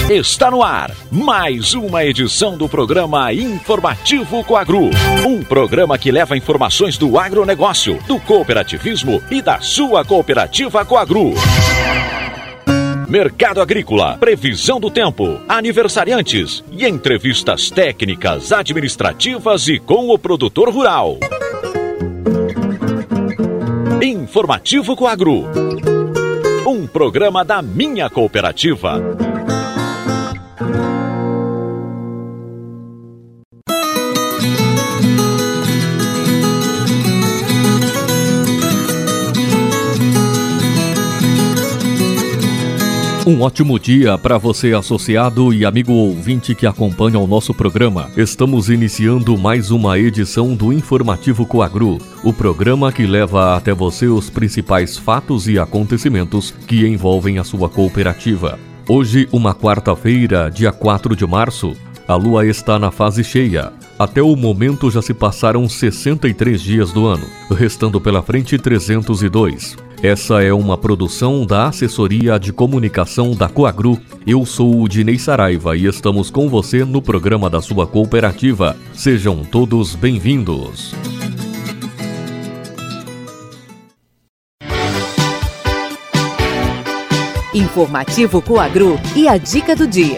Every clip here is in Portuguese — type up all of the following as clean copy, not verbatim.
Está no ar mais uma edição do programa Informativo Coagru. Um programa que leva informações do agronegócio, do cooperativismo e da sua cooperativa Coagru. Mercado agrícola, previsão do tempo, aniversariantes e entrevistas técnicas, administrativas e com o produtor rural. Informativo Coagru. Um programa da minha cooperativa. Um ótimo dia para você, associado e amigo ouvinte que acompanha o nosso programa. Estamos iniciando mais uma edição do Informativo Coagru, o programa que leva até você os principais fatos e acontecimentos que envolvem a sua cooperativa. Hoje, uma quarta-feira, dia 4 de março, a lua está na fase cheia. Até o momento já se passaram 63 dias do ano, restando pela frente 302. Essa é uma produção da Assessoria de Comunicação da Coagru. Eu sou o Dinei Saraiva e estamos com você no programa da sua cooperativa. Sejam todos bem-vindos. Informativo Coagru e a dica do dia.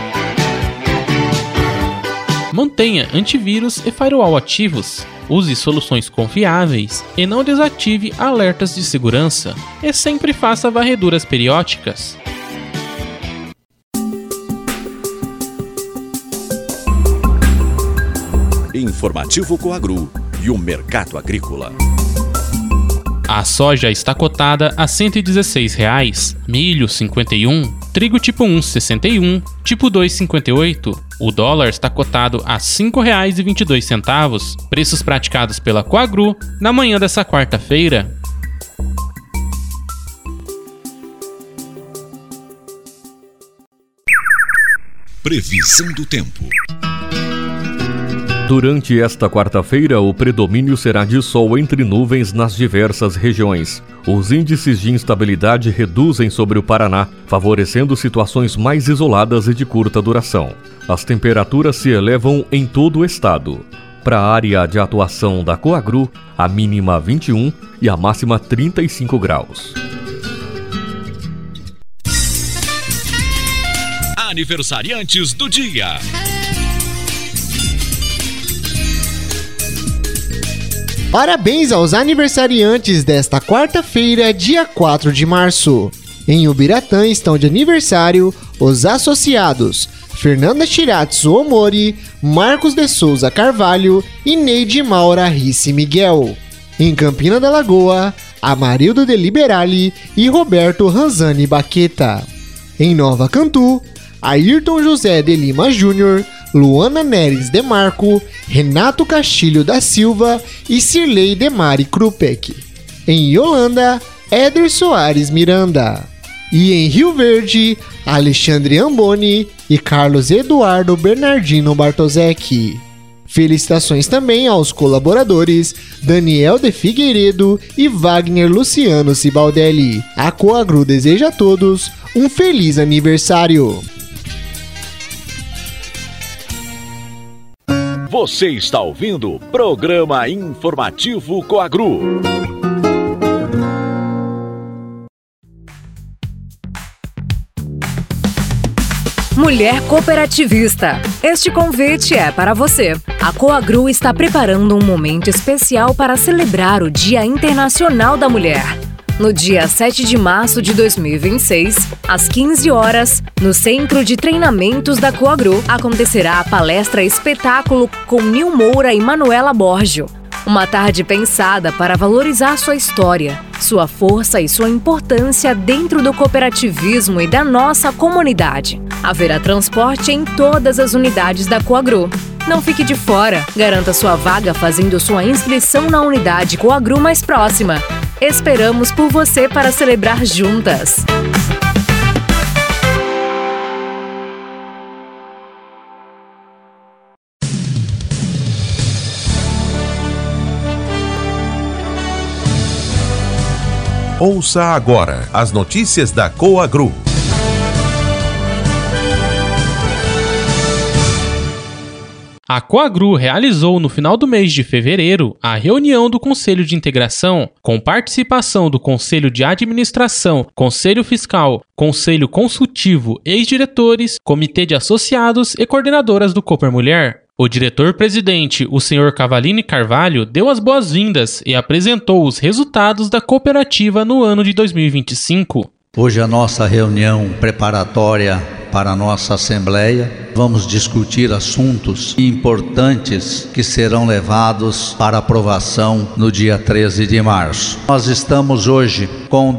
Mantenha antivírus e firewall ativos. Use soluções confiáveis e não desative alertas de segurança. E sempre faça varreduras periódicas. Informativo Coagru e o mercado agrícola. A soja está cotada a R$ 116,00, milho 51, trigo tipo 1 61, tipo 2 58. O dólar está cotado a R$ 5,22, preços praticados pela Coagru na manhã dessa quarta-feira. Previsão do tempo. Durante esta quarta-feira, o predomínio será de sol entre nuvens nas diversas regiões. Os índices de instabilidade reduzem sobre o Paraná, favorecendo situações mais isoladas e de curta duração. As temperaturas se elevam em todo o estado. Para a área de atuação da Coagru, a mínima 21 e a máxima 35 graus. Aniversariantes do dia. Parabéns aos aniversariantes desta quarta-feira, dia 4 de março. Em Ubiratã estão de aniversário os associados Fernanda Shiratsu Omori, Marcos de Souza Carvalho e Neide Maura Risse Miguel. Em Campina da Lagoa, Amarildo de Liberali e Roberto Ranzani Baqueta. Em Nova Cantu, Ayrton José de Lima Júnior, Luana Neres de Marco, Renato Castilho da Silva e Cirlei de Mari Krupek. Em Yolanda, Éder Soares Miranda. E em Rio Verde, Alexandre Amboni e Carlos Eduardo Bernardino Bartosek. Felicitações também aos colaboradores Daniel de Figueiredo e Wagner Luciano Cibaldelli. A Coagru deseja a todos um feliz aniversário. Você está ouvindo o programa Informativo Coagru. Mulher cooperativista. Este convite é para você. A Coagru está preparando um momento especial para celebrar o Dia Internacional da Mulher. No dia 7 de março de 2026, às 15 horas, no Centro de Treinamentos da Coagru, acontecerá a palestra espetáculo com Nil Moura e Manuela Borgio. Uma tarde pensada para valorizar sua história, sua força e sua importância dentro do cooperativismo e da nossa comunidade. Haverá transporte em todas as unidades da Coagru. Não fique de fora. Garanta sua vaga fazendo sua inscrição na unidade Coagru mais próxima. Esperamos por você para celebrar juntas. Ouça agora as notícias da Coagru. A Coagru realizou no final do mês de fevereiro a reunião do Conselho de Integração, com participação do Conselho de Administração, Conselho Fiscal, Conselho Consultivo, ex-diretores, Comitê de Associados e coordenadoras do Cooper Mulher. O diretor-presidente, o Sr. Cavallini Carvalho, deu as boas-vindas e apresentou os resultados da cooperativa no ano de 2025. Hoje a nossa reunião preparatória para a nossa Assembleia, vamos discutir assuntos importantes que serão levados para aprovação no dia 13 de março. Nós estamos hoje com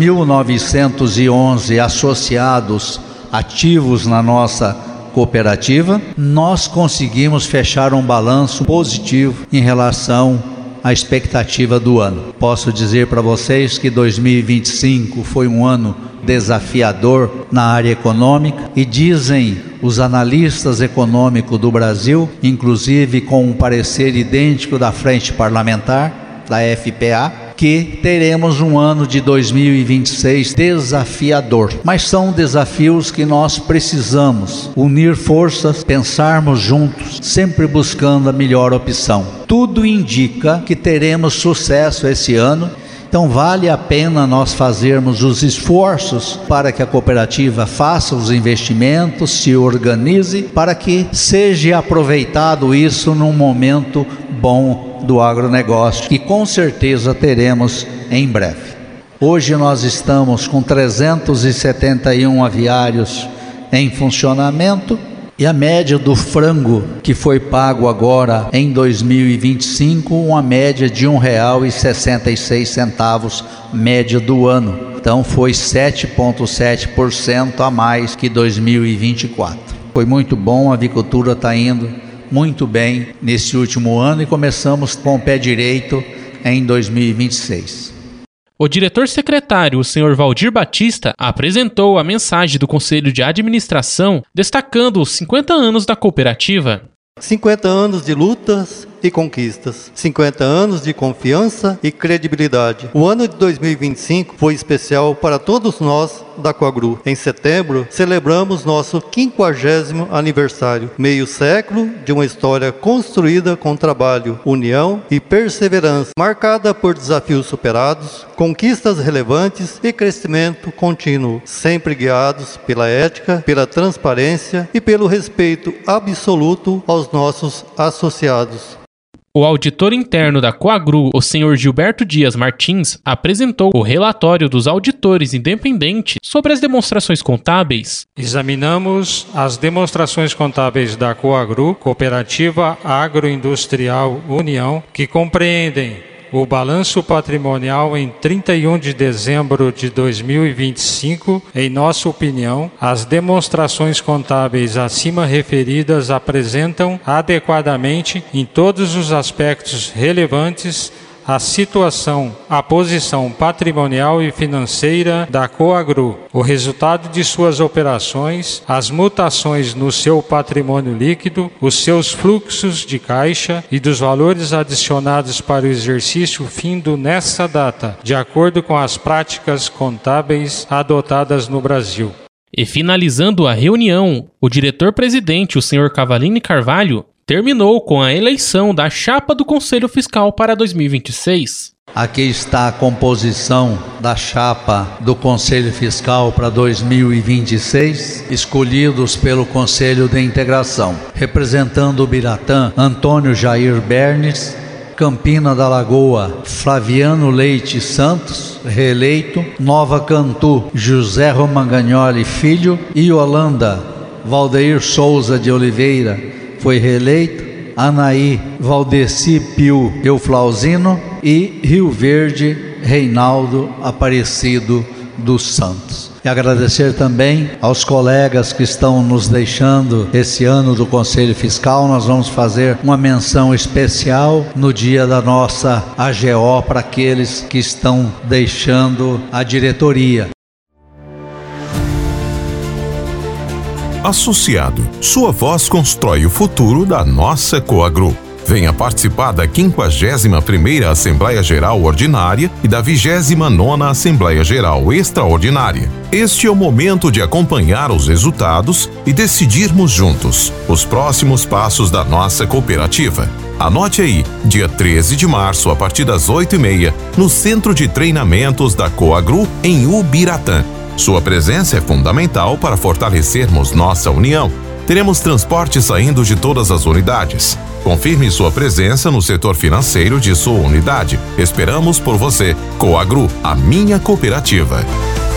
2.911 associados ativos na nossa cooperativa. Nós conseguimos fechar um balanço positivo em relação à expectativa do ano. Posso dizer para vocês que 2025 foi um ano desafiador na área econômica e dizem os analistas econômicos do Brasil, inclusive com um parecer idêntico da Frente Parlamentar, da FPA, que teremos um ano de 2026 desafiador. Mas são desafios que nós precisamos unir forças, pensarmos juntos, sempre buscando a melhor opção. Tudo indica que teremos sucesso esse ano. Então vale a pena nós fazermos os esforços para que a cooperativa faça os investimentos, se organize, para que seja aproveitado isso num momento bom do agronegócio, que com certeza teremos em breve. Hoje nós estamos com 371 aviários em funcionamento, e a média do frango que foi pago agora em 2025, uma média de R$ 1,66, média do ano. Então foi 7,7% a mais que 2024. Foi muito bom, a avicultura está indo muito bem nesse último ano e começamos com o pé direito em 2026. O diretor-secretário, o Sr. Valdir Batista, apresentou a mensagem do Conselho de Administração, destacando os 50 anos da cooperativa. 50 anos de lutas e conquistas, 50 anos de confiança e credibilidade. O ano de 2025 foi especial para todos nós da Coagru. Em setembro, celebramos nosso 50º aniversário, meio século de uma história construída com trabalho, união e perseverança, marcada por desafios superados, conquistas relevantes e crescimento contínuo, sempre guiados pela ética, pela transparência e pelo respeito absoluto aos nossos associados. O auditor interno da Coagru, o Sr. Gilberto Dias Martins, apresentou o relatório dos auditores independentes sobre as demonstrações contábeis. Examinamos as demonstrações contábeis da Coagru, Cooperativa Agroindustrial União, que compreendem o balanço patrimonial em 31 de dezembro de 2025. Em nossa opinião, as demonstrações contábeis acima referidas apresentam adequadamente, em todos os aspectos relevantes, a situação, a posição patrimonial e financeira da Coagru, o resultado de suas operações, as mutações no seu patrimônio líquido, os seus fluxos de caixa e dos valores adicionados para o exercício findo nessa data, de acordo com as práticas contábeis adotadas no Brasil. E finalizando a reunião, o diretor-presidente, o Sr. Cavallini Carvalho, terminou com a eleição da chapa do Conselho Fiscal para 2026. Aqui está a composição da chapa do Conselho Fiscal para 2026, escolhidos pelo Conselho de Integração. Representando o Biratã, Antônio Jair Bernes. Campina da Lagoa, Flaviano Leite Santos, reeleito. Nova Cantu, José Romangagnoli Filho. E Holanda, Valdeir Souza de Oliveira, foi reeleito. Anaí Valdeci Pio Euflauzino e Rio Verde Reinaldo Aparecido dos Santos. E agradecer também aos colegas que estão nos deixando esse ano do Conselho Fiscal. Nós vamos fazer uma menção especial no dia da nossa AGO para aqueles que estão deixando a diretoria. Associado, sua voz constrói o futuro da nossa Coagru. Venha participar da 51ª Assembleia Geral Ordinária e da 29ª Assembleia Geral Extraordinária. Este é o momento de acompanhar os resultados e decidirmos juntos os próximos passos da nossa cooperativa. Anote aí, dia 13 de março, a partir das 8h30, no Centro de Treinamentos da Coagru, em Ubiratã. Sua presença é fundamental para fortalecermos nossa união. Teremos transporte saindo de todas as unidades. Confirme sua presença no setor financeiro de sua unidade. Esperamos por você. Coagru, a minha cooperativa.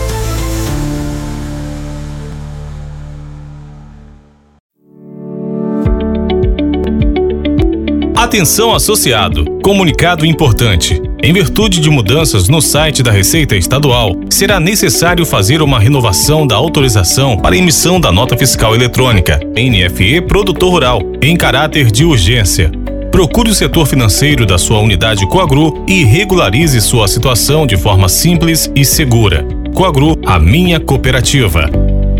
Atenção associado, comunicado importante. Em virtude de mudanças no site da Receita Estadual, será necessário fazer uma renovação da autorização para emissão da nota fiscal eletrônica, NFE Produtor Rural, em caráter de urgência. Procure o setor financeiro da sua unidade Coagru e regularize sua situação de forma simples e segura. Coagru, a minha cooperativa.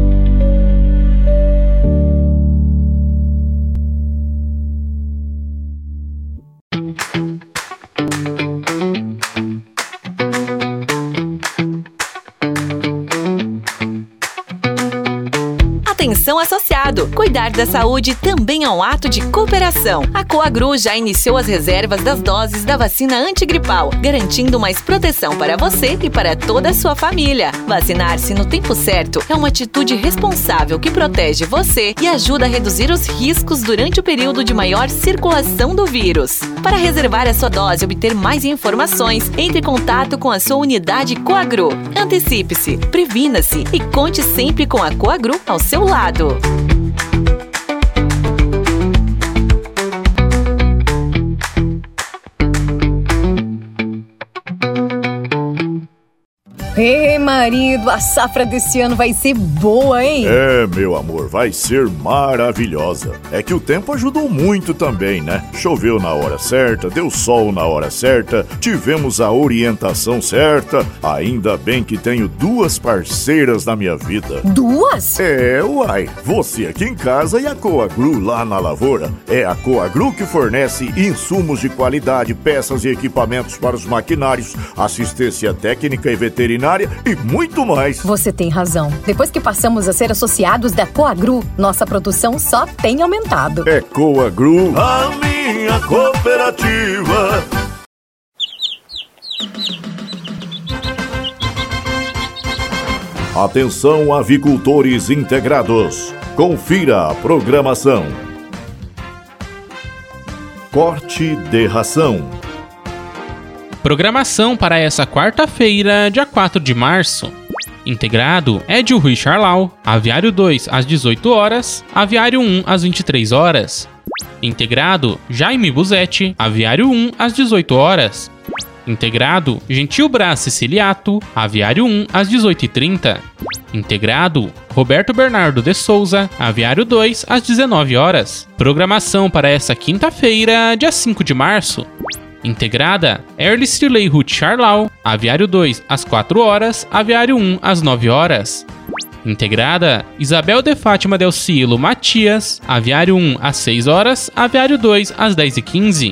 Atenção associado, cuidar da saúde também é um ato de cooperação. A Coagru já iniciou as reservas das doses da vacina antigripal, garantindo mais proteção para você e para toda a sua família. Vacinar-se no tempo certo é uma atitude responsável que protege você e ajuda a reduzir os riscos durante o período de maior circulação do vírus. Para reservar a sua dose e obter mais informações, entre em contato com a sua unidade Coagru. Antecipe-se, previna-se e conte sempre com a Coagru ao seu lado. Ei, marido, a safra desse ano vai ser boa, hein? É, meu amor, vai ser maravilhosa. É que o tempo ajudou muito também, né? Choveu na hora certa, deu sol na hora certa, tivemos a orientação certa. Ainda bem que tenho duas parceiras na minha vida. Duas? É, uai. Você aqui em casa e a Coagru lá na lavoura. É a Coagru que fornece insumos de qualidade, peças e equipamentos para os maquinários, assistência técnica e veterinária e muito mais. Você tem razão. Depois que passamos a ser associados da Coagru, nossa produção só tem aumentado. É Coagru, a minha cooperativa. Atenção, avicultores integrados. Confira a programação. Corte de ração. Programação para essa quarta-feira, dia 4 de março. Integrado, Edio Rui Charlau, Aviário 2 às 18 horas, Aviário 1 às 23 horas. Integrado, Jaime Buzetti, Aviário 1 às 18 horas. Integrado, Gentil Brás Siciliato, Aviário 1 às 18h30. Integrado, Roberto Bernardo de Souza, Aviário 2 às 19 horas. Programação para essa quinta-feira, dia 5 de março. Integrada, Erlis Trilei Ruth Charlau, Aviário 2 às 4 horas, Aviário 1 às 9 horas. Integrada, Isabel de Fátima Del Cielo Matias, Aviário 1 às 6 horas, Aviário 2 às 10h15.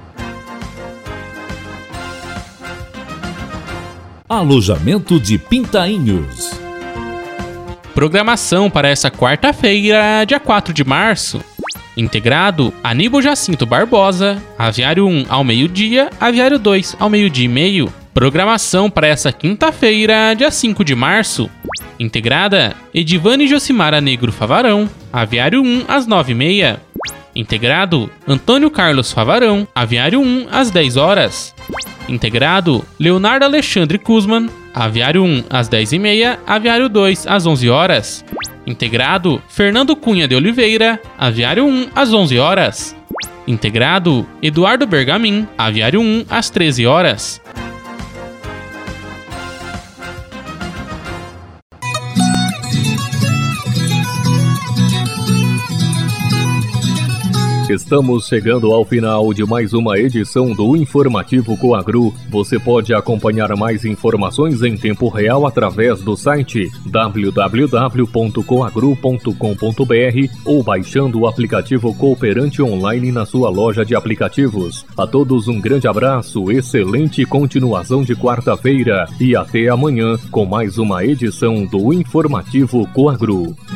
Alojamento de Pintainhos. Programação para essa quarta-feira, dia 4 de março. Integrado, Aníbal Jacinto Barbosa, Aviário 1 ao meio-dia, Aviário 2 ao meio-dia e meio. Programação para essa quinta-feira, dia 5 de março. Integrada, Edivane Josimara Negro Favarão, Aviário 1 às 9h30. Integrado, Antônio Carlos Favarão, Aviário 1 às 10 horas. Integrado, Leonardo Alexandre Kuzman, Aviário 1 às 10h30, Aviário 2 às 11 horas. Integrado, Fernando Cunha de Oliveira, Aviário 1 às 11 horas. Integrado, Eduardo Bergamin, Aviário 1 às 13 horas. Estamos chegando ao final de mais uma edição do Informativo Coagru. Você pode acompanhar mais informações em tempo real através do site www.coagru.com.br ou baixando o aplicativo Cooperante Online na sua loja de aplicativos. A todos um grande abraço, excelente continuação de quarta-feira e até amanhã com mais uma edição do Informativo Coagru.